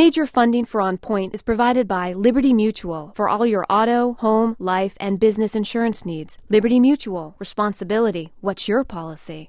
Major funding for On Point is provided by Liberty Mutual for all your auto, home, life, and business insurance needs. Liberty Mutual. Responsibility. What's your policy?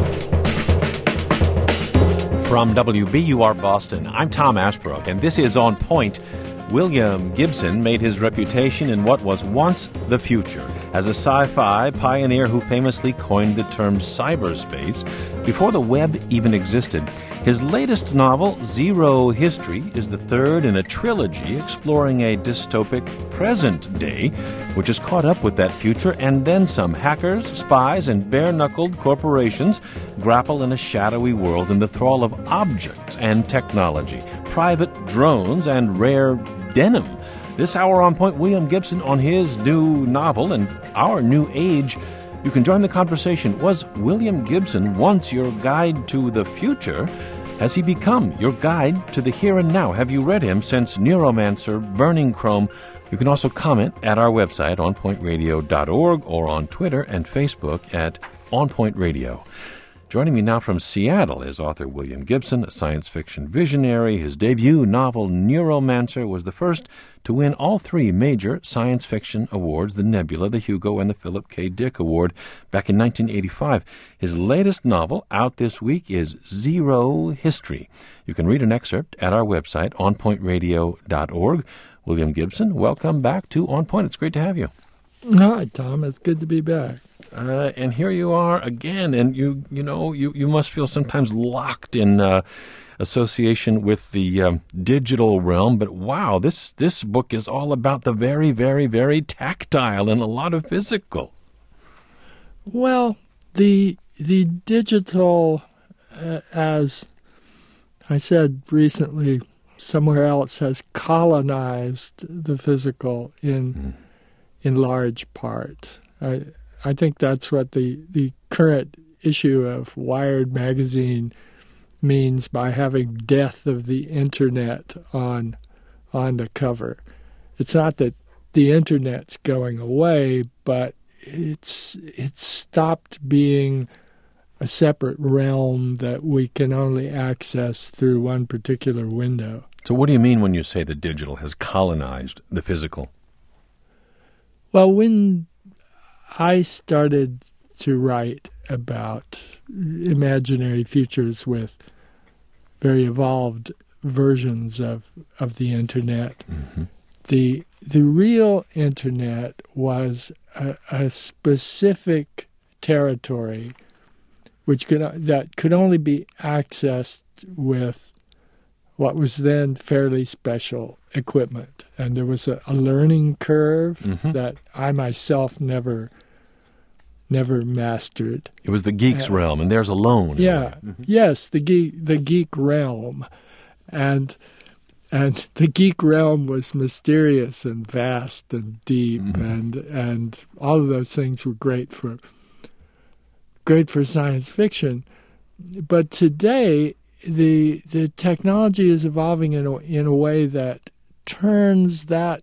From WBUR Boston, I'm Tom Ashbrook, and this is On Point. William Gibson made his reputation in what was once the future as a sci-fi pioneer who famously coined the term cyberspace before the web even existed. His latest novel, Zero History, is the third in a trilogy exploring a dystopic present day, which is caught up with that future and then some. Hackers, spies, and bare-knuckled corporations grapple in a shadowy world in the thrall of objects and technology, private drones, and rare denim. This hour On Point, William Gibson on his new novel and our new age. You can join the conversation. Was William Gibson once your guide to the future? Has he become your guide to the here and now? Have you read him since Neuromancer, Burning Chrome? You can also comment at our website, onpointradio.org, or on Twitter and Facebook at onpointradio. Joining me now from Seattle is author William Gibson, a science fiction visionary. His debut novel, Neuromancer, was the first to win all three major science fiction awards, the Nebula, the Hugo, and the Philip K. Dick Award, back in 1985. His latest novel, out this week, is Zero History. You can read an excerpt at our website, onpointradio.org. William Gibson, welcome back to On Point. It's great to have you. Hi, Tom. It's good to be back. And here you are again, and you must feel sometimes locked in association with the digital realm. But wow, this book is all about the very, very, very tactile and a lot of physical. Well, the digital, as I said recently, somewhere else has colonized the physical in large part. I think that's what the current issue of Wired magazine means by having death of the Internet on the cover. It's not that the Internet's going away, but it's stopped being a separate realm that we can only access through one particular window. So what do you mean when you say the digital has colonized the physical? Well, when I started to write about imaginary futures with very evolved versions of the Internet. Mm-hmm. The real Internet was a specific territory that could only be accessed with what was then fairly special equipment. And there was a learning curve that I myself never mastered. It was the geek's realm, and there's alone. Yeah, yes, the geek realm. And the geek realm was mysterious and vast and deep, and all of those things were great for science fiction. But today, the technology is evolving in a way that turns the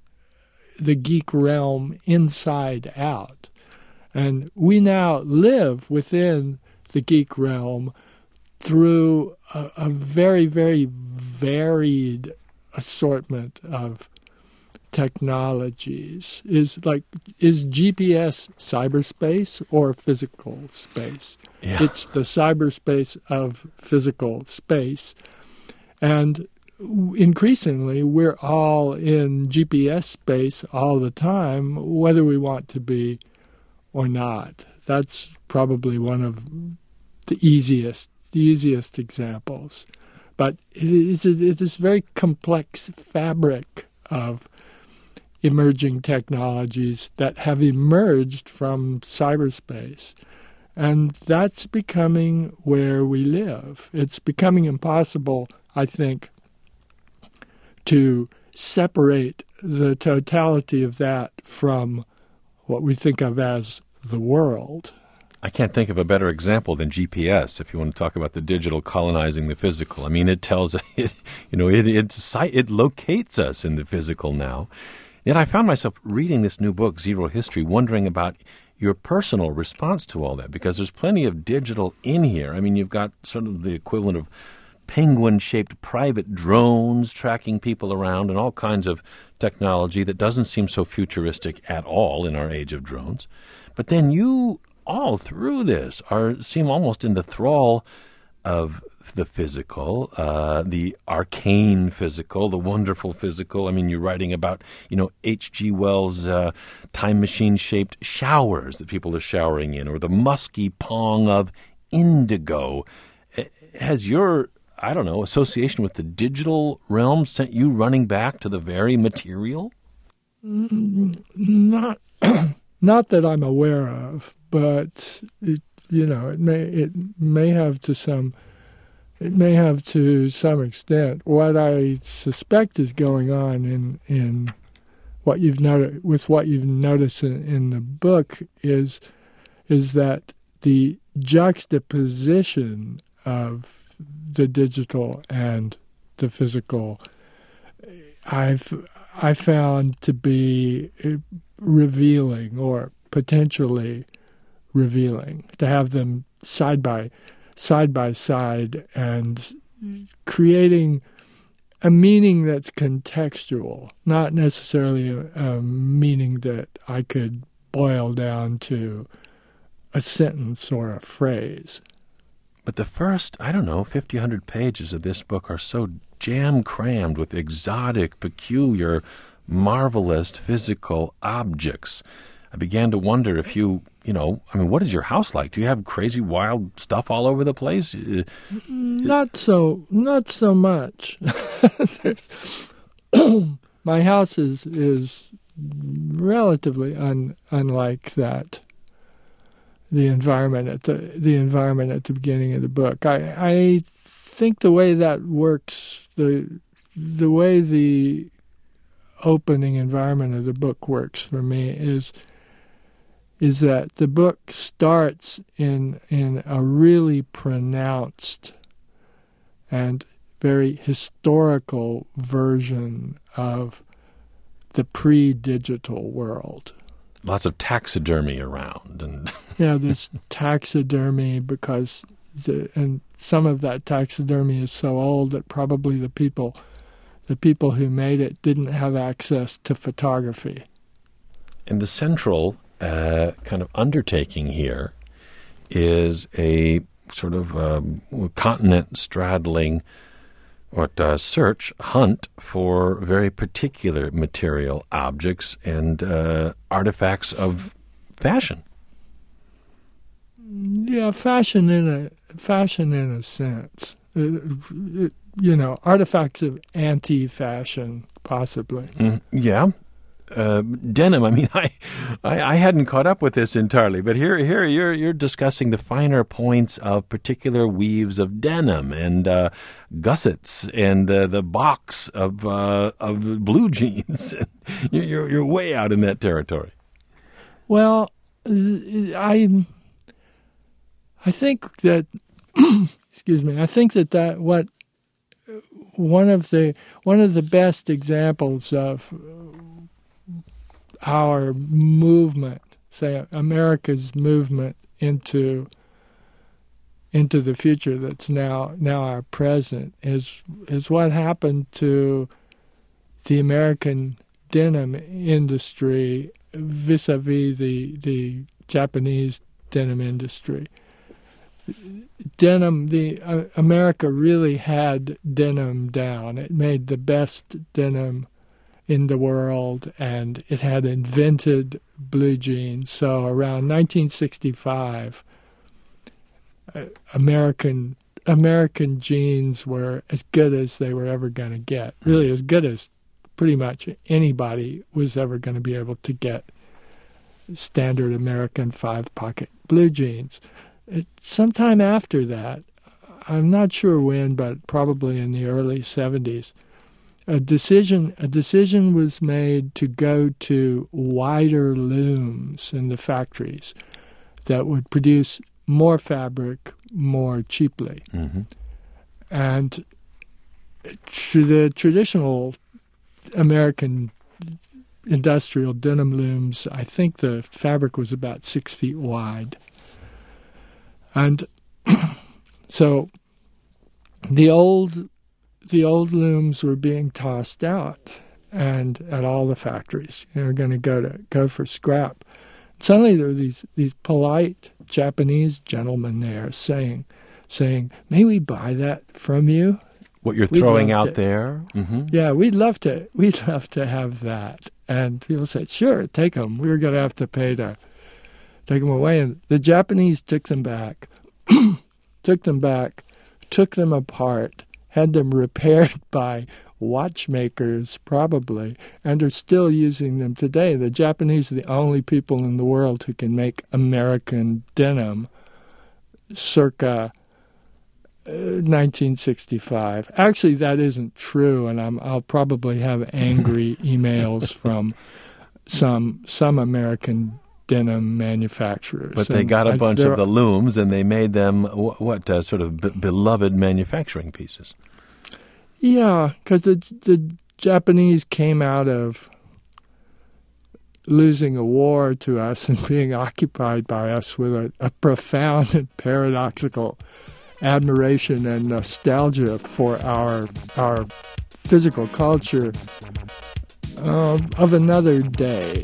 geek realm inside out. And we now live within the geek realm through a very, very varied assortment of technologies. Is GPS cyberspace or physical space? Yeah. It's the cyberspace of physical space. And increasingly, we're all in GPS space all the time, whether we want to be or not. That's probably one of the easiest examples. But it is this very complex fabric of emerging technologies that have emerged from cyberspace. And that's becoming where we live. It's becoming impossible, I think, to separate the totality of that from what we think of as the world. I can't think of a better example than GPS if you want to talk about the digital colonizing the physical. I mean, it tells it locates us in the physical now. Yet I found myself reading this new book, Zero History, wondering about your personal response to all that, because there's plenty of digital in here. I mean, you've got sort of the equivalent of penguin-shaped private drones tracking people around and all kinds of technology that doesn't seem so futuristic at all in our age of drones. But then you, all through this, seem almost in the thrall of the physical, the arcane physical, the wonderful physical. I mean, you're writing about, H.G. Wells' time machine-shaped showers that people are showering in, or the musky pong of indigo. Has your, association with the digital realm sent you running back to the very material? Not that I'm aware of, but it may have to some extent. What I suspect is going on in what you've noticed in the book is that the juxtaposition of the digital and the physical I found to be revealing, or potentially revealing, to have them side by side and creating a meaning that's contextual, not necessarily a meaning that I could boil down to a sentence or a phrase. But the first, 50, 100 pages of this book are so jam-crammed with exotic, peculiar, marvelous physical objects. I began to wonder if what is your house like? Do you have crazy, wild stuff all over the place? Not so much. My house is relatively unlike that. The environment at the beginning of the book. I think the way that works, the way the opening environment of the book works for me is that the book starts in a really pronounced and very historical version of the pre-digital world. Lots of taxidermy around, and yeah, there's taxidermy because some of that taxidermy is so old that probably the people who made it didn't have access to photography. And the central kind of undertaking here is a sort of continent-straddling hunt for very particular material objects and artifacts of fashion. Yeah, fashion in a sense. Artifacts of anti-fashion, possibly. Yeah. Denim. I mean, I hadn't caught up with this entirely, but here you're discussing the finer points of particular weaves of denim and gussets and the box of blue jeans. You're way out in that territory. Well, I think that excuse me. I think that what one of the best examples of our movement, say America's movement into the future that's now our present, is what happened to the American denim industry vis-a-vis the Japanese denim industry. America really had denim down. It made the best denim in the world, and it had invented blue jeans. So around 1965, American jeans were as good as they were ever going to get, really as good as pretty much anybody was ever going to be able to get standard American 5-pocket blue jeans. Sometime after that, I'm not sure when, but probably in the early 70s, a decision was made to go to wider looms in the factories that would produce more fabric more cheaply. Mm-hmm. And the traditional American industrial denim looms, I think the fabric was about 6 feet wide. And so the old looms were being tossed out, and at all the factories, were going to go for scrap. Suddenly, there were these polite Japanese gentlemen there saying, "May we buy that from you?" What you're throwing out there? Mm-hmm. Yeah, we'd love to have that. And people said, "Sure, take them." We were going to have to pay to take them away, and the Japanese took them back, took them apart, had them repaired by watchmakers probably, and are still using them today. The Japanese are the only people in the world who can make American denim circa 1965. Actually, that isn't true, and I'll probably have angry emails from some American denim manufacturers. But they got a bunch of the looms, and they made them sort of beloved manufacturing pieces. Yeah, because the Japanese came out of losing a war to us and being occupied by us with a profound and paradoxical admiration and nostalgia for our physical culture of another day.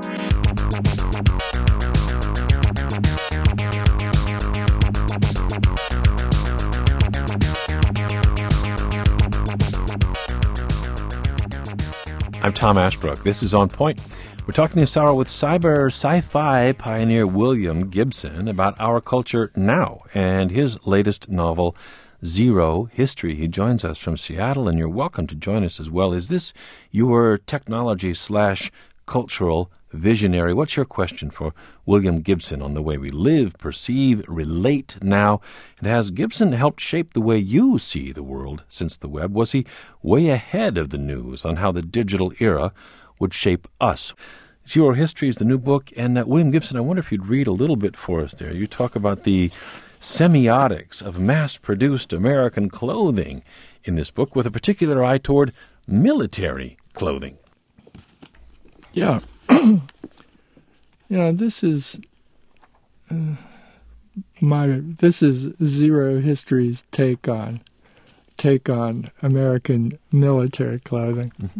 I'm Tom Ashbrook. This is On Point. We're talking this hour with cyber sci-fi pioneer William Gibson about our culture now and his latest novel, Zero History. He joins us from Seattle, and you're welcome to join us as well. Is this your technology/cultural visionary? What's your question for William Gibson on the way we live, perceive, relate now? And has Gibson helped shape the way you see the world since the web? Was he way ahead of the news on how the digital era would shape us? Zero History is the new book, and William Gibson, I wonder if you'd read a little bit for us there. You talk about the semiotics of mass-produced American clothing in this book, with a particular eye toward military clothing. Yeah. This is Zero History's take on American military clothing. Mm-hmm.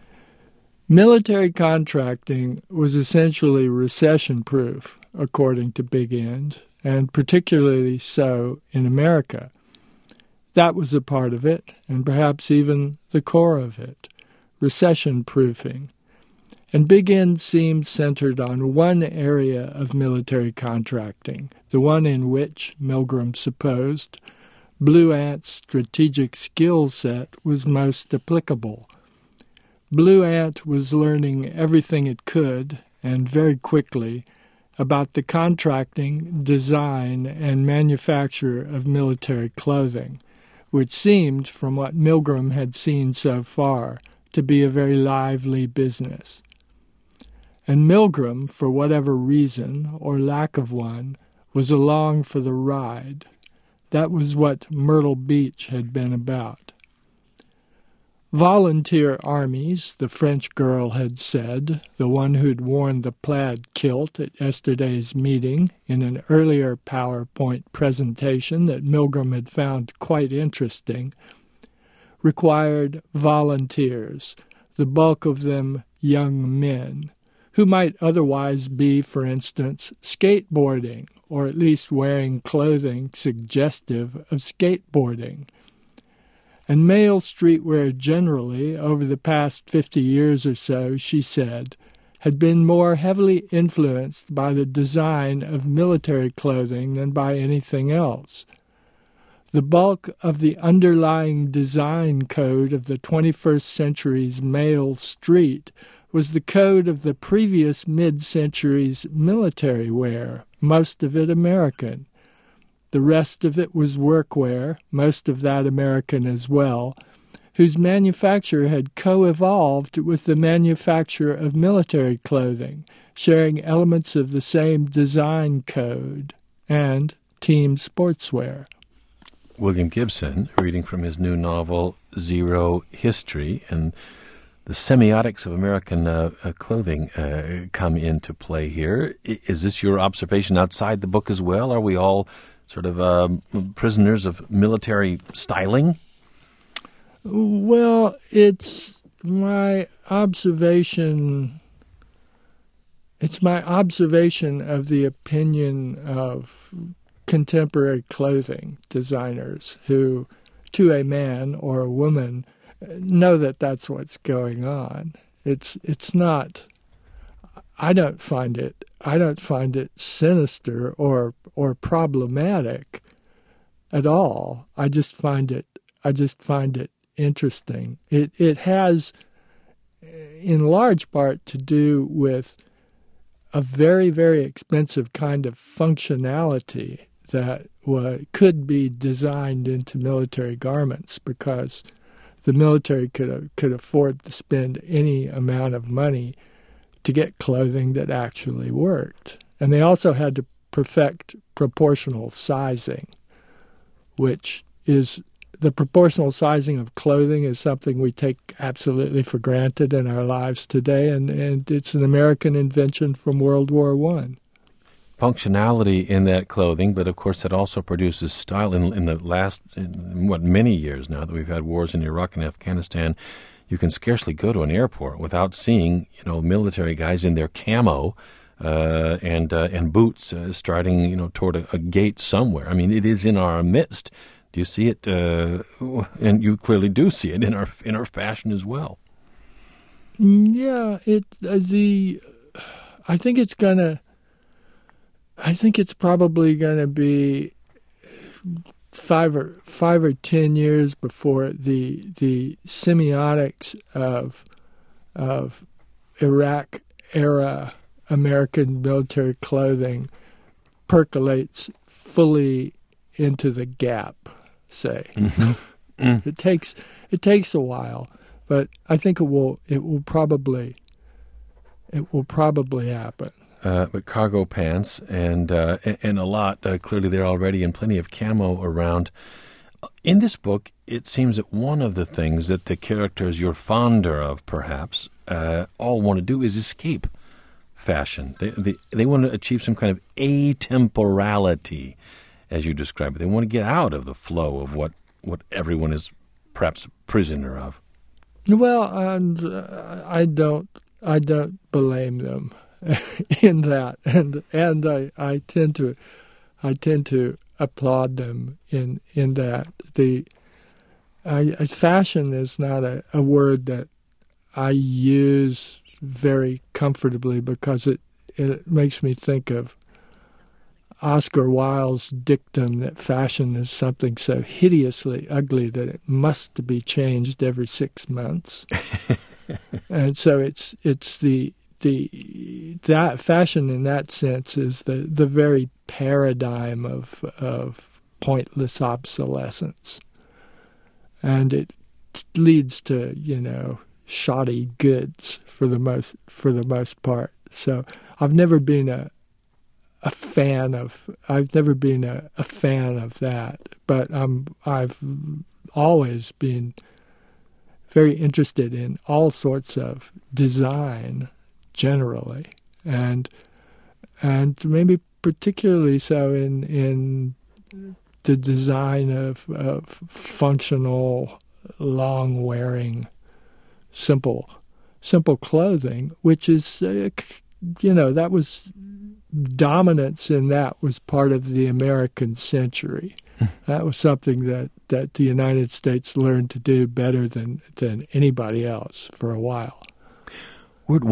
Military contracting was essentially recession-proof, according to Big End, and particularly so in America. That was a part of it, and perhaps even the core of it, recession-proofing. And Big End seemed centered on one area of military contracting, the one in which, Milgram supposed, Blue Ant's strategic skill set was most applicable. Blue Ant was learning everything it could, and very quickly, about the contracting, design, and manufacture of military clothing, which seemed, from what Milgram had seen so far, to be a very lively business. And Milgram, for whatever reason, or lack of one, was along for the ride. That was what Myrtle Beach had been about. Volunteer armies, the French girl had said, the one who'd worn the plaid kilt at yesterday's meeting in an earlier PowerPoint presentation that Milgram had found quite interesting, required volunteers, the bulk of them young men, who might otherwise be, for instance, skateboarding, or at least wearing clothing suggestive of skateboarding. And male streetwear generally, over the past 50 years or so, she said, had been more heavily influenced by the design of military clothing than by anything else. The bulk of the underlying design code of the 21st century's male street was the code of the previous mid-century's military wear, most of it American. The rest of it was workwear, most of that American as well, whose manufacture had co-evolved with the manufacture of military clothing, sharing elements of the same design code, and team sportswear. William Gibson, reading from his new novel, Zero History, and the semiotics of American clothing come into play here. Is this your observation outside the book as well? Are we all sort of prisoners of military styling? Well, it's my observation. It's my observation of the opinion of contemporary clothing designers who, to a man or a woman, know that that's what's going on. It's not. I don't find it sinister or problematic at all. I just find it interesting. It has, in large part, to do with a very, very expensive kind of functionality that could be designed into military garments, because the military could afford to spend any amount of money to get clothing that actually worked. And they also had to perfect proportional sizing, which is the proportional sizing of clothing is something we take absolutely for granted in our lives today, and it's an American invention from World War I. Functionality in that clothing, but of course that also produces style. In the last, many years now that we've had wars in Iraq and Afghanistan, you can scarcely go to an airport without seeing, military guys in their camo and boots striding, toward a gate somewhere. I mean, it is in our midst. Do you see it? And you clearly do see it in our fashion as well. Yeah, I think it's probably gonna be 5 or 10 years before the semiotics of Iraq era American military clothing percolates fully into the Gap, say. Mm-hmm. It takes a while, but I think it will probably happen. But cargo pants and a lot, clearly they're already in plenty of camo around. In this book, it seems that one of the things that the characters you're fonder of, perhaps, all want to do is escape fashion. They want to achieve some kind of atemporality, as you describe it. They want to get out of the flow of what everyone is perhaps a prisoner of. Well, and I don't blame them in that, and I tend to applaud them in that. Fashion is not a word that I use very comfortably, because it makes me think of Oscar Wilde's dictum that fashion is something so hideously ugly that it must be changed every 6 months. And so it's that fashion in that sense is the very paradigm of pointless obsolescence, and it leads to shoddy goods for the most part. So I've never been a fan of that, but I've always been very interested in all sorts of design generally, and maybe particularly so in the design of functional, long-wearing, simple clothing, which is that was dominance in that was part of the American century. That was something that the United States learned to do better than anybody else for a while. We're at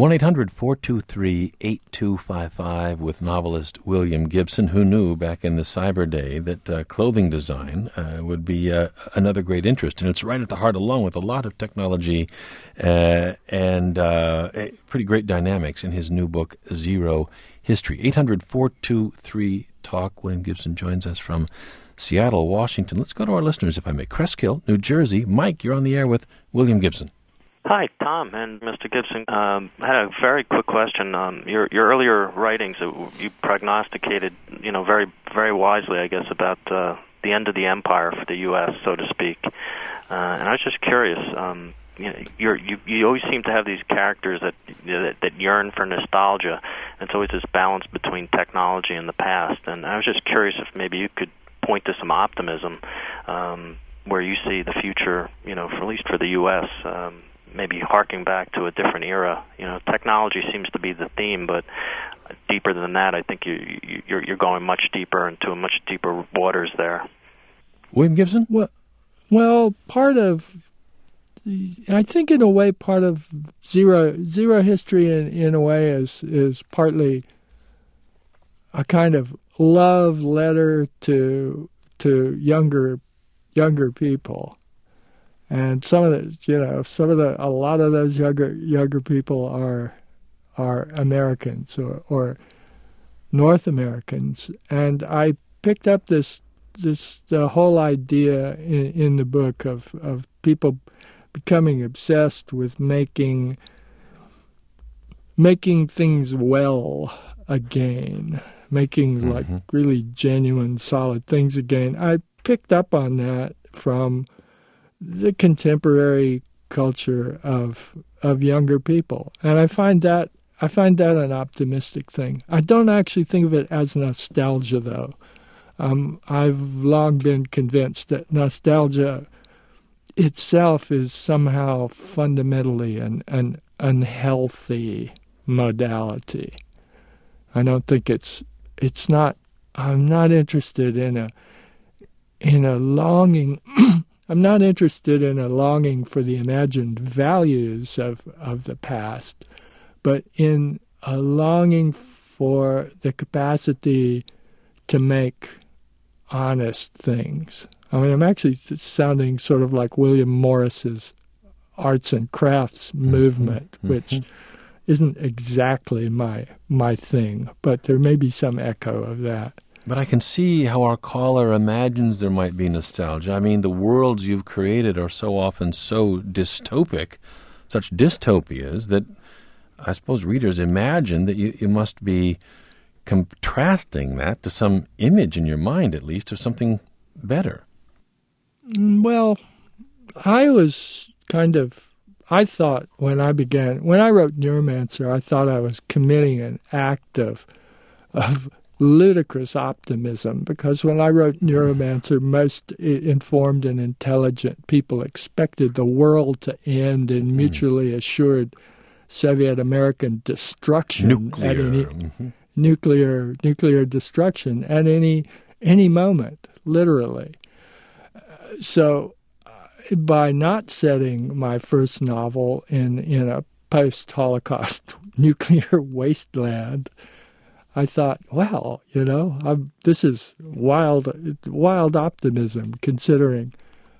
1-800-423-8255 with novelist William Gibson, who knew back in the cyber day that clothing design would be another great interest. And it's right at the heart, along with a lot of technology and pretty great dynamics in his new book, Zero History. 800-423-TALK. William Gibson joins us from Seattle, Washington. Let's go to our listeners, if I may. Cresskill, New Jersey. Mike, you're on the air with William Gibson. Hi, Tom and Mr. Gibson. I had a very quick question. Your earlier writings, you prognosticated, very, very wisely, I guess, about the end of the empire for the U.S., so to speak. And I was just curious. You always seem to have these characters that yearn for nostalgia. And it's always this balance between technology and the past. And I was just curious if maybe you could point to some optimism where you see the future, for, at least for the U.S., maybe harking back to a different era. Technology seems to be the theme, but deeper than that, I think you're going much deeper into much deeper waters there. William Gibson? Well, I think in a way part of Zero History in a way is partly a kind of love letter to younger people. And a lot of those younger people are Americans or North Americans, and I picked up the whole idea in the book of people becoming obsessed with making things well again, making like really genuine, solid things again. I picked up on that from the contemporary culture of younger people, and I find that an optimistic thing. I don't actually think of it as nostalgia, though. I've long been convinced that nostalgia itself is somehow fundamentally an unhealthy modality. I don't think it's not. I'm not interested in a longing. I'm not interested in a longing for the imagined values of the past, but in a longing for the capacity to make honest things. I mean, I'm actually sounding sort of like William Morris's arts and crafts movement, which isn't exactly my thing, but there may be some echo of that. But I can see how our caller imagines there might be nostalgia. I mean, the worlds you've created are so often so dystopic, such dystopias, that I suppose readers imagine that you must be contrasting that to some image in your mind, at least, of something better. Well, I thought when I wrote Neuromancer, I thought I was committing an act of ludicrous optimism, because when I wrote Neuromancer, most informed and intelligent people expected the world to end in mutually assured Soviet-American destruction, nuclear destruction at any moment, literally. So, by not setting my first novel in a post-Holocaust nuclear wasteland, I thought, well, this is wild optimism, considering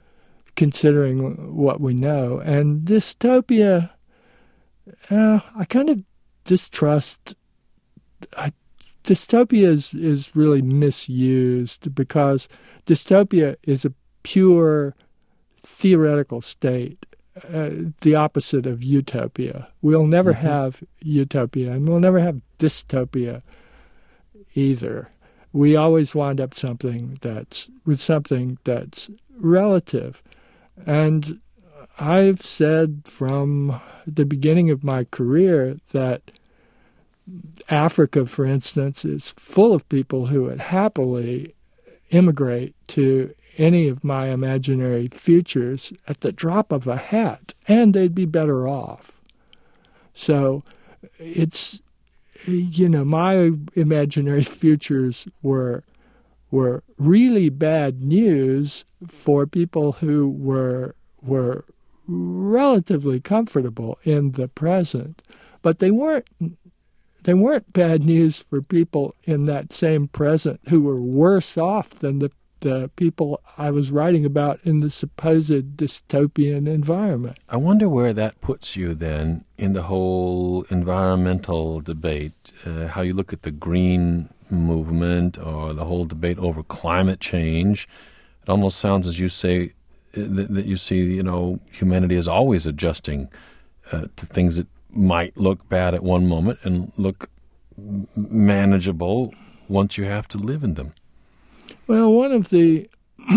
what we know. And dystopia, I kind of distrust. Dystopia is really misused, because dystopia is a pure theoretical state, the opposite of utopia. We'll never have utopia, and we'll never have dystopia either. We always wind up with something that's relative. And I've said from the beginning of my career that Africa, for instance, is full of people who would happily immigrate to any of my imaginary futures at the drop of a hat, and they'd be better off. So it's, my imaginary futures were really bad news for people who were relatively comfortable in the present, but they weren't bad news for people in that same present who were worse off than the people I was writing about in the supposed dystopian environment. I wonder where that puts you then in the whole environmental debate, how you look at the green movement or the whole debate over climate change. It almost sounds as you say that you see, humanity is always adjusting to things that might look bad at one moment and look manageable once you have to live in them. Well, one of the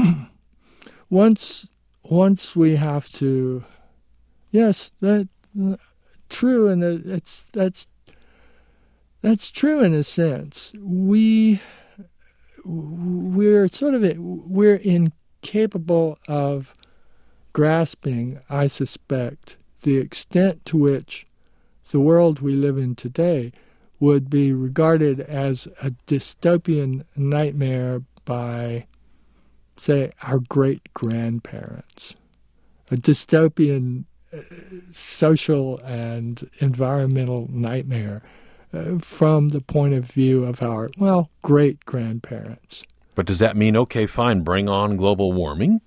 once we have to, yes, that's true, and that's true in a sense. We we're incapable of grasping, I suspect, the extent to which the world we live in today would be regarded as a dystopian nightmare by, say, our great-grandparents. A dystopian social and environmental nightmare from the point of view of our, great-grandparents. But does that mean, okay, fine, bring on global warming?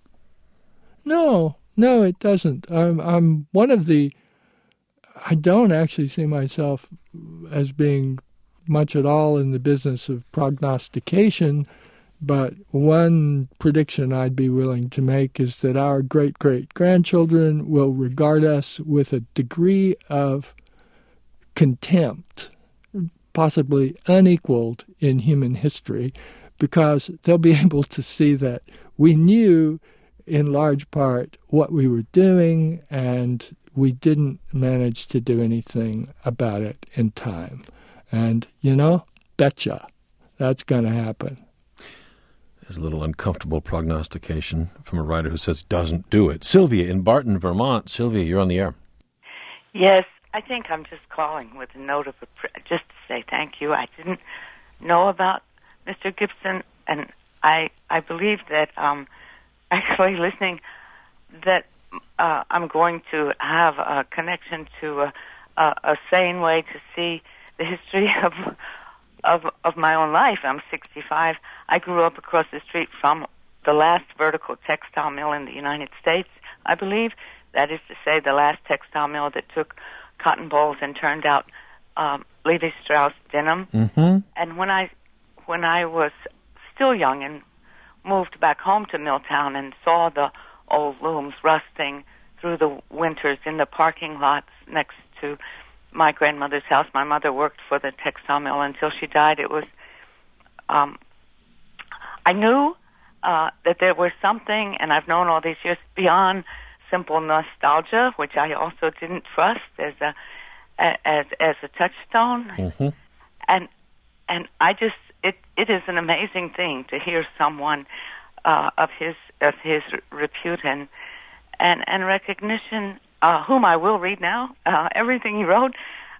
No, it doesn't. I'm one of the... I don't actually see myself as being much at all in the business of prognostication, but one prediction I'd be willing to make is that our great-great-grandchildren will regard us with a degree of contempt, possibly unequaled in human history, because they'll be able to see that we knew in large part what we were doing, and we didn't manage to do anything about it in time. And, betcha, that's going to happen. There's a little uncomfortable prognostication from a writer who says doesn't do it. Sylvia in Barton, Vermont. Sylvia, you're on the air. Yes, I think I'm just calling with a note of just to say thank you. I didn't know about Mr. Gibson, and I believe that actually listening that I'm going to have a connection to a sane way to see the history of my own life. I'm 65. I grew up across the street from the last vertical textile mill in the United States, I believe. That is to say, the last textile mill that took cotton bolls and turned out Levi Strauss denim. Mm-hmm. And when I was still young and moved back home to Milltown and saw the old looms rusting through the winters in the parking lots next to my grandmother's house. My mother worked for the textile mill until she died. It was, I knew that there was something, and I've known all these years, beyond simple nostalgia, which I also didn't trust as a touchstone. Mm-hmm. And I just, it is an amazing thing to hear someone of his repute and recognition, whom I will read now, everything he wrote,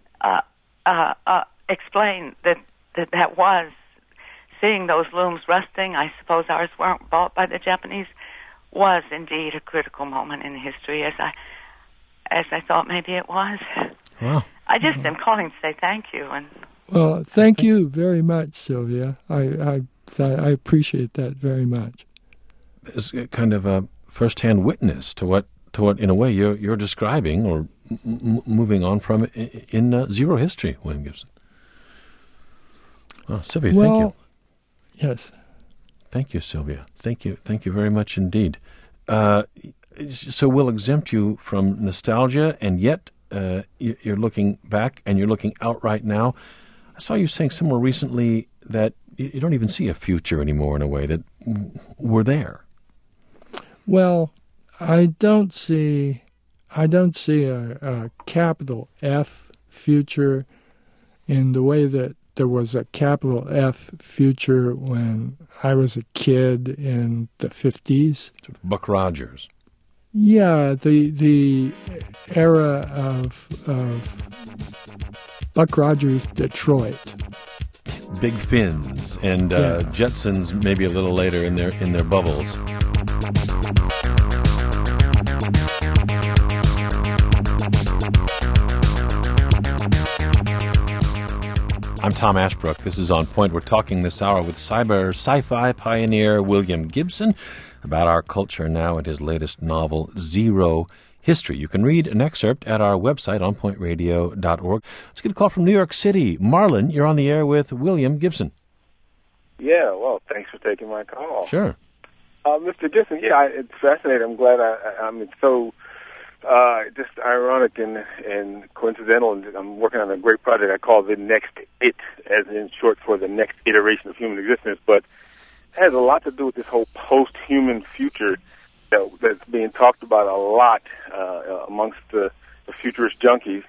explain that was seeing those looms rusting. I suppose ours weren't bought by the Japanese, was indeed a critical moment in history, as I thought maybe it was. Wow. I just am calling to say thank you. And well, thank you very much, Sylvia. I appreciate that very much. It's kind of a first-hand witness to what in a way you're describing or moving on from in Zero History, William Gibson. Oh, Sylvia, thank you. Yes. Thank you, Sylvia. Thank you very much indeed. So we'll exempt you from nostalgia, and yet you're looking back and you're looking out right now. I saw you saying somewhere recently that you don't even see a future anymore in a way, that we're there. Well, I don't see a capital F future in the way that there was a capital F future when I was a kid in the 50s. Sort of Buck Rogers. Yeah, the era of Buck Rogers Detroit. Big fins and Jetsons maybe a little later in their bubbles. I'm Tom Ashbrook. This is On Point. We're talking this hour with cyber sci-fi pioneer William Gibson about our culture now and his latest novel, Zero History. You can read an excerpt at our website, onpointradio.org. Let's get a call from New York City. Marlon, you're on the air with William Gibson. Yeah, well, thanks for taking my call. Sure. Mr. Gibson, it's fascinating. I'm glad it's so just ironic and coincidental. And I'm working on a great project I call The Next It, as in short for the next iteration of human existence. But it has a lot to do with this whole post-human future that's being talked about a lot amongst the futurist junkies.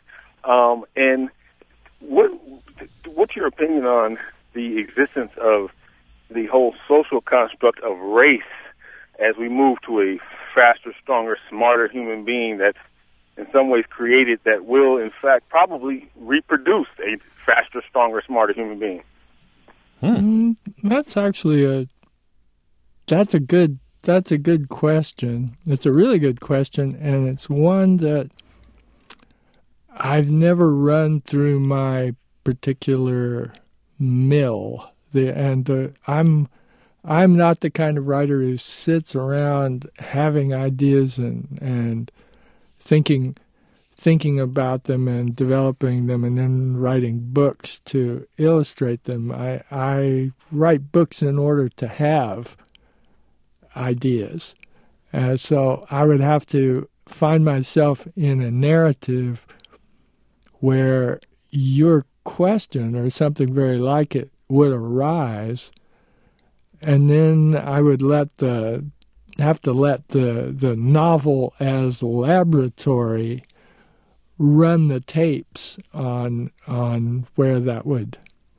And what's your opinion on the existence of the whole social construct of race as we move to a faster, stronger, smarter human being that's in some ways created that will, in fact, probably reproduce a faster, stronger, smarter human being? That's actually that's a good question. It's a really good question, and it's one that I've never run through my particular mill. I'm not the kind of writer who sits around having ideas and thinking about them and developing them and then writing books to illustrate them. I write books in order to have ideas. So I would have to find myself in a narrative where your question or something very like it would arise, and then I would have to let the novel as laboratory run the tapes on where that would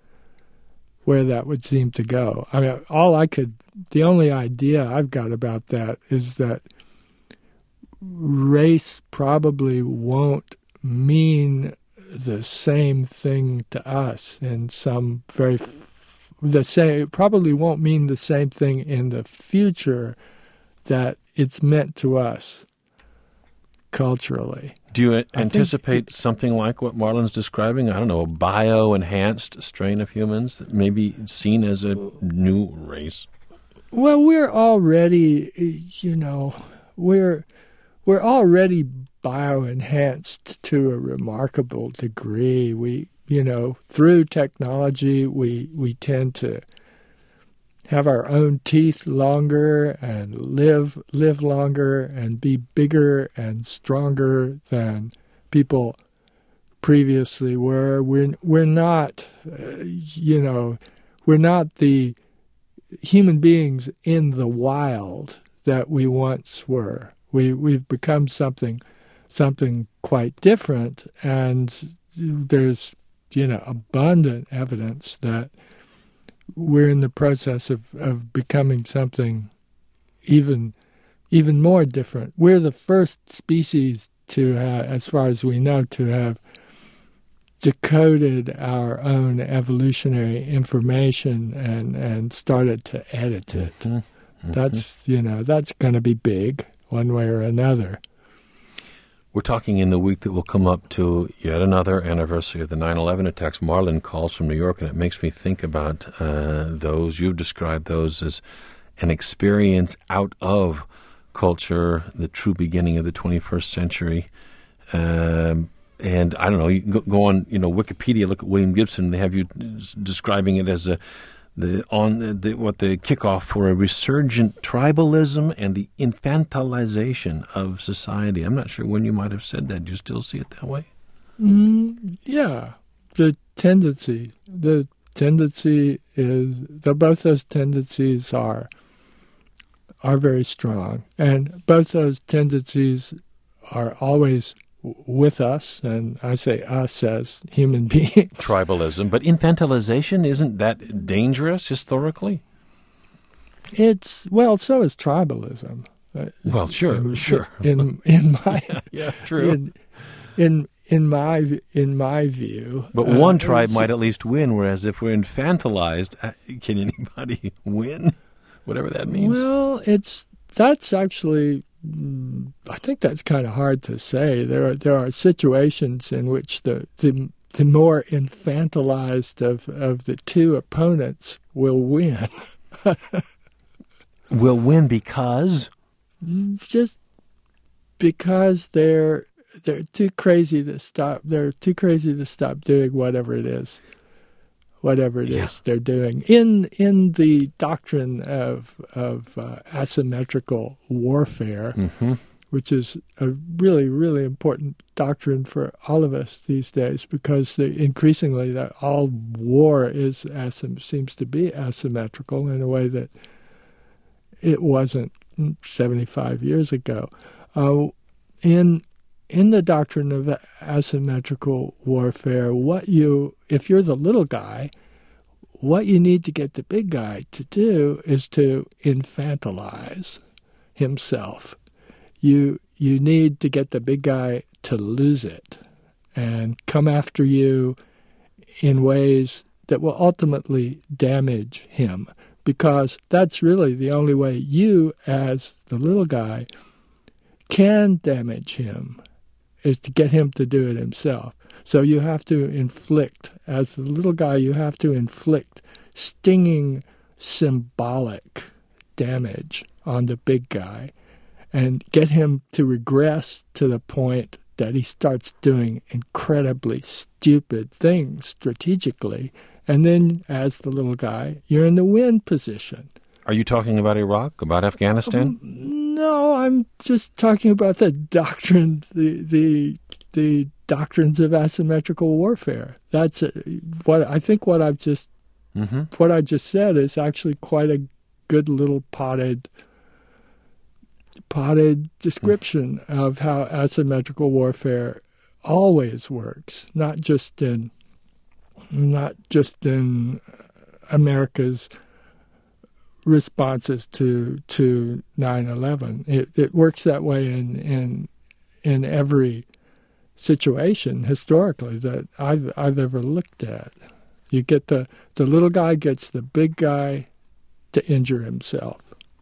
seem to go. I mean, the only idea I've got about that is that race probably won't mean the same thing to us in some probably won't mean the same thing in the future that it's meant to us culturally. Do you anticipate something like what Marlon's describing? I don't know, a bio-enhanced strain of humans that may be seen as a new race? Well, we're already, we're already bio-enhanced to a remarkable degree. We, through technology, we tend to have our own teeth longer and live longer and be bigger and stronger than people previously were. We're not, we're not the human beings in the wild that we once were. We've become something quite different, and there's abundant evidence that we're in the process of becoming something even more different. We're the first species to have, as far as we know, to have decoded our own evolutionary information and started to edit it. Mm-hmm. That's going to be big one way or another. We're talking in the week that will come up to yet another anniversary of the 9/11 attacks. Marlon calls from New York, and it makes me think about those. You've described those as an experience out of culture, the true beginning of the 21st century. And I don't know, you go on, Wikipedia, look at William Gibson. They have you describing it as the kickoff for a resurgent tribalism and the infantilization of society. I'm not sure when you might have said that. Do you still see it that way? Yeah, the tendency is both those tendencies are very strong, and both those tendencies are always with us, and I say us as human beings. Tribalism, but infantilization, isn't that dangerous historically? So is tribalism. Well, sure. In my true. In my view, but one tribe might at least win, whereas if we're infantilized, can anybody win? Whatever that means. Well, that's actually. I think that's kind of hard to say. There are situations in which the more infantilized of the two opponents will win. Will win because? Just because they're too crazy to stop. They're too crazy to stop doing whatever it is they're doing. In the doctrine of asymmetrical warfare, mm-hmm. which is a really, really important doctrine for all of us these days, because increasingly that all war seems to be asymmetrical in a way that it wasn't 75 years ago. In the doctrine of asymmetrical warfare, if you're the little guy, what you need to get the big guy to do is to infantilize himself. You need to get the big guy to lose it and come after you in ways that will ultimately damage him, because that's really the only way you, as the little guy, can damage him, is to get him to do it himself. So you have to inflict, as the little guy, you have to inflict stinging symbolic damage on the big guy and get him to regress to the point that he starts doing incredibly stupid things strategically. And then, as the little guy, you're in the win position. Are you talking about Iraq, about Afghanistan? No, I'm just talking about the doctrine, the doctrines of asymmetrical warfare. That's what I think. What I've just what I just said is actually quite a good little potted description of how asymmetrical warfare always works, not just in America's responses to 9/11. It works that way in every situation historically that I've ever looked at. You get the little guy gets the big guy to injure himself.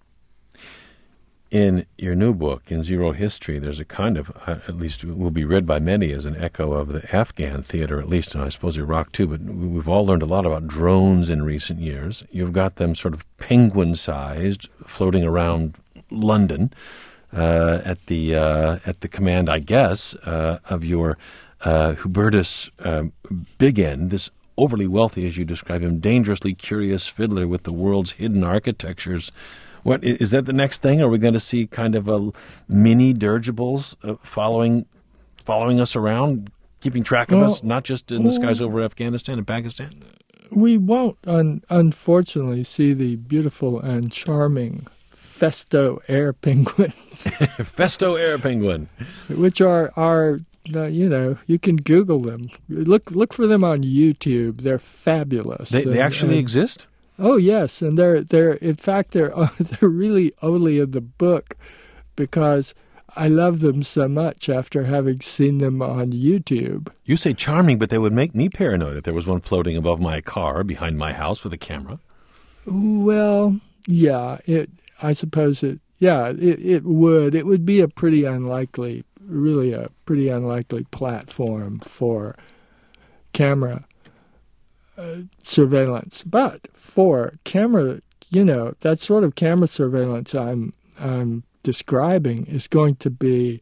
In your new book, in Zero History, there's a kind of, at least will be read by many as an echo of the Afghan theater, at least, and I suppose Iraq too, but we've all learned a lot about drones in recent years. You've got them sort of penguin-sized, floating around London at the command, I guess, of your Hubertus Big End, this overly wealthy, as you describe him, dangerously curious fiddler with the world's hidden architectures. What is that the next thing? Are we going to see kind of a mini dirigibles following us around, keeping track of us, not just in the skies over Afghanistan and Pakistan? We won't, unfortunately, see the beautiful and charming Festo air penguins. Festo air penguin. Which are you can Google them. Look for them on YouTube. They're fabulous. They actually exist? Oh yes, and they're in fact they're really only in the book because I love them so much after having seen them on YouTube. You say charming, but they would make me paranoid if there was one floating above my car behind my house with a camera. Well, yeah, I suppose it would. It would be a pretty unlikely platform for camera surveillance. But for camera, that sort of camera surveillance I'm describing is going to be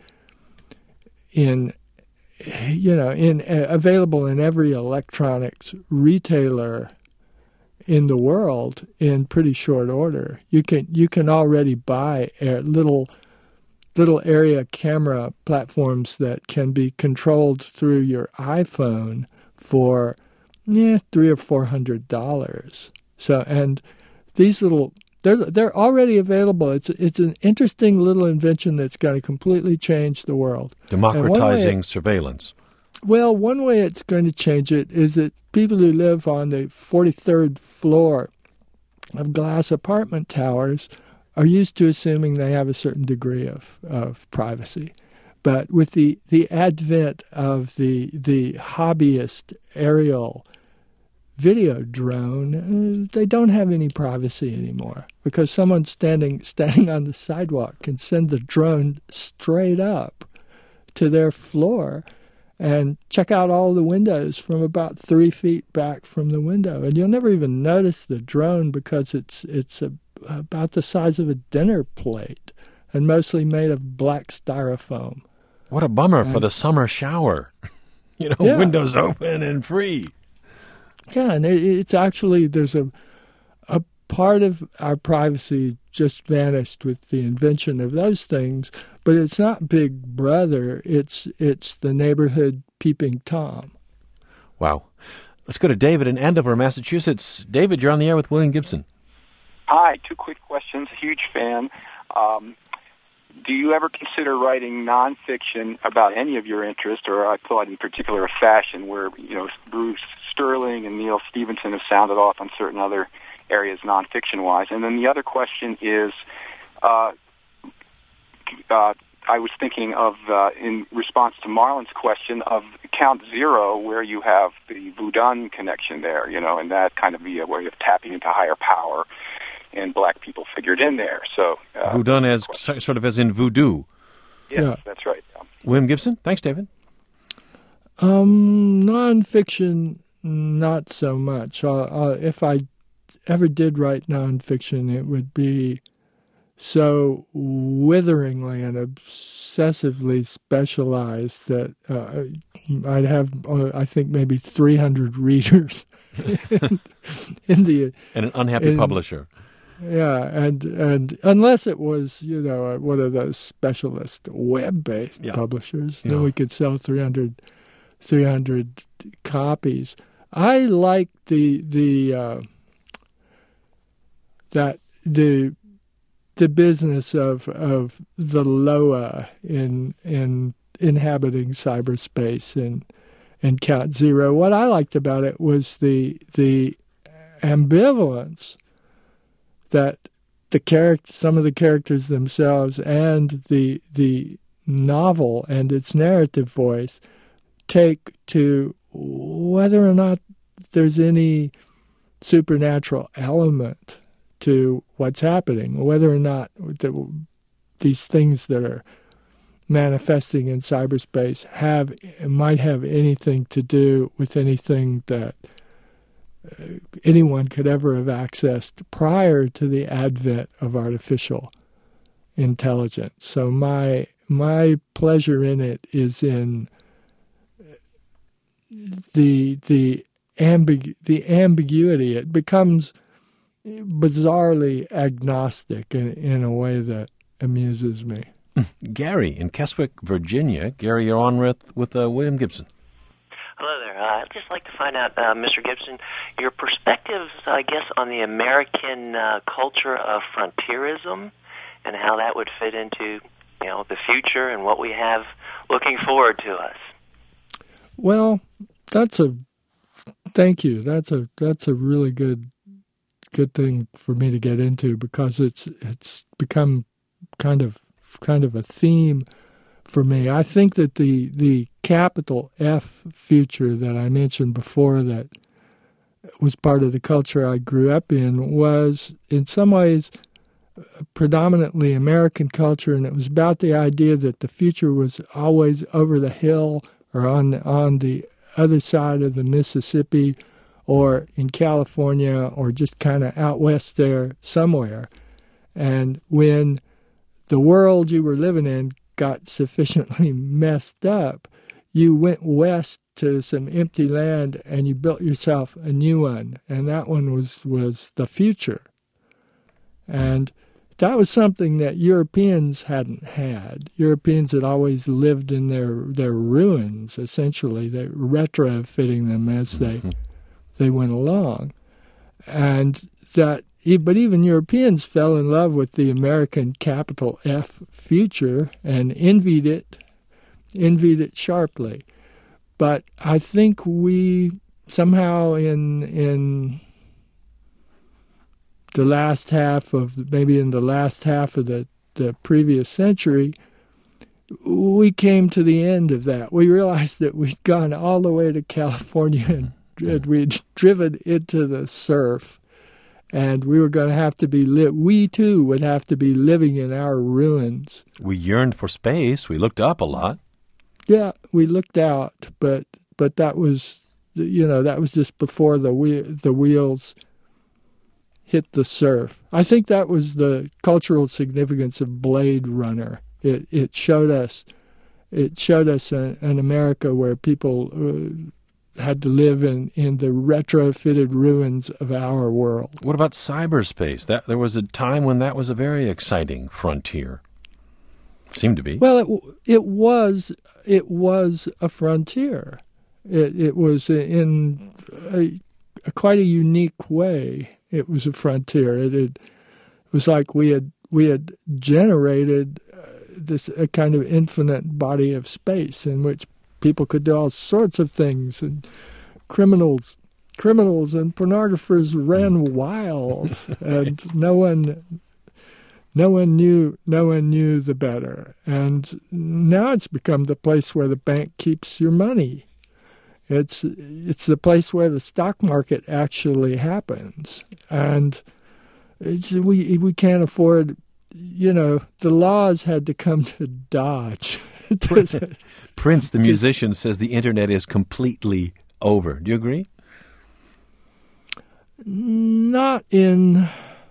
available in every electronics retailer in the world in pretty short order. You can already buy little area camera platforms that can be controlled through your iPhone for $300 or $400. So, and these they're already available. It's an interesting little invention that's going to completely change the world. Democratizing surveillance. Well, one way it's going to change it is that people who live on the 43rd floor of glass apartment towers are used to assuming they have a certain degree of privacy. But with the advent of the hobbyist aerial video drone, they don't have any privacy anymore because someone standing on the sidewalk can send the drone straight up to their floor and check out all the windows from about 3 feet back from the window. And you'll never even notice the drone because it's about the size of a dinner plate and mostly made of black styrofoam. What a bummer for the summer shower. Windows open and free. Yeah, and it's actually, there's a part of our privacy just vanished with the invention of those things, but it's not Big Brother, it's the neighborhood peeping Tom. Wow. Let's go to David in Andover, Massachusetts. David, you're on the air with William Gibson. Hi, 2 quick questions. Huge fan. do you ever consider writing nonfiction about any of your interest, or I thought in particular a fashion where, Bruce Sterling and Neil Stephenson have sounded off on certain other areas nonfiction-wise? And then the other question is, I was thinking of, in response to Marlon's question, of Count Zero, where you have the Voodoo connection there, and that kind of be a way of tapping into higher power, and black people figured in there. So Voodoo as sort of as in voodoo. Yes, Yeah. that's right. William Gibson? Thanks, David. Nonfiction, not so much. If I ever did write nonfiction, it would be so witheringly and obsessively specialized that I'd have, I think, maybe 300 readers in the And an unhappy publisher. Yeah, and unless it was, one of those specialist web-based publishers, then we could sell 300 copies. I like the business of the Loa in inhabiting cyberspace and Count Zero. What I liked about it was the ambivalence that some of the characters themselves and the novel and its narrative voice take to whether or not there's any supernatural element to what's happening, whether or not these things that are manifesting in cyberspace might have anything to do with anything that anyone could ever have accessed prior to the advent of artificial intelligence. So my pleasure in it is in the ambiguity. It becomes bizarrely agnostic in a way that amuses me. Gary in Keswick, Virginia. Gary, you're on with William Gibson. Hello there. I'd just like to find out, Mr. Gibson, your perspectives, I guess, on the American culture of frontierism and how that would fit into, the future and what we have looking forward to us. Well, thank you. That's a really good thing for me to get into, because it's become kind of a theme for me. I think that the capital F future that I mentioned before, that was part of the culture I grew up in, was in some ways predominantly American culture, and it was about the idea that the future was always over the hill or on the other side of the Mississippi, or in California, or just kind of out west there somewhere. And when the world you were living in got sufficiently messed up, you went west to some empty land and you built yourself a new one, and that one was the future. And that was something that Europeans hadn't had. Europeans had always lived in their ruins, essentially. They were retrofitting them as they went along. And but even Europeans fell in love with the American capital F future and envied it sharply. But I think we somehow in the last half of the previous century, we came to the end of that. We realized that we'd gone all the way to California and we'd driven into the surf. And we were going to have to we too would have to be living in our ruins. We yearned for space. We looked up a lot. Yeah, we looked out, but that was, that was just before the wheels hit the surf. I think that was the cultural significance of Blade Runner. It showed us an America where people had to live in the retrofitted ruins of our world. What about cyberspace? There was a time when that was a very exciting frontier. Seemed to be. Well, it was a frontier. It was in quite a unique way. It was a frontier. It was like we had generated a kind of infinite body of space in which people could do all sorts of things, and criminals and pornographers ran wild, and no one knew the better. And now it's become the place where the bank keeps your money. It's the place where the stock market actually happens, and we can't afford. The laws had to come to Dodge. Prince, the musician, says the internet is completely over. Do you agree? Not in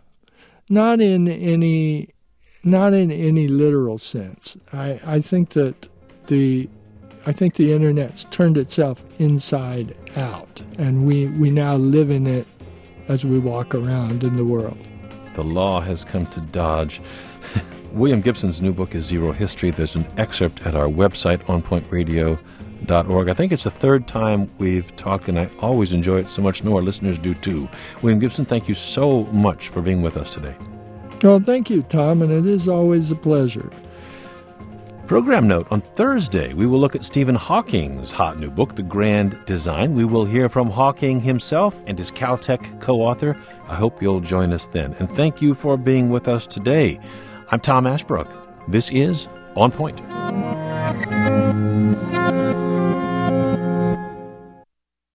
any literal sense. I think that the internet's turned itself inside out, and we now live in it as we walk around in the world. The law has come to Dodge. William Gibson's new book is Zero History. There's an excerpt at our website, onpointradio.org. I think it's the third time we've talked, and I always enjoy it so much. No, our listeners do too. William Gibson, thank you so much for being with us today. Well, thank you, Tom, and it is always a pleasure. Program note, on Thursday, we will look at Stephen Hawking's hot new book, The Grand Design. We will hear from Hawking himself and his Caltech co-author. I hope you'll join us then. And thank you for being with us today. I'm Tom Ashbrook. This is On Point.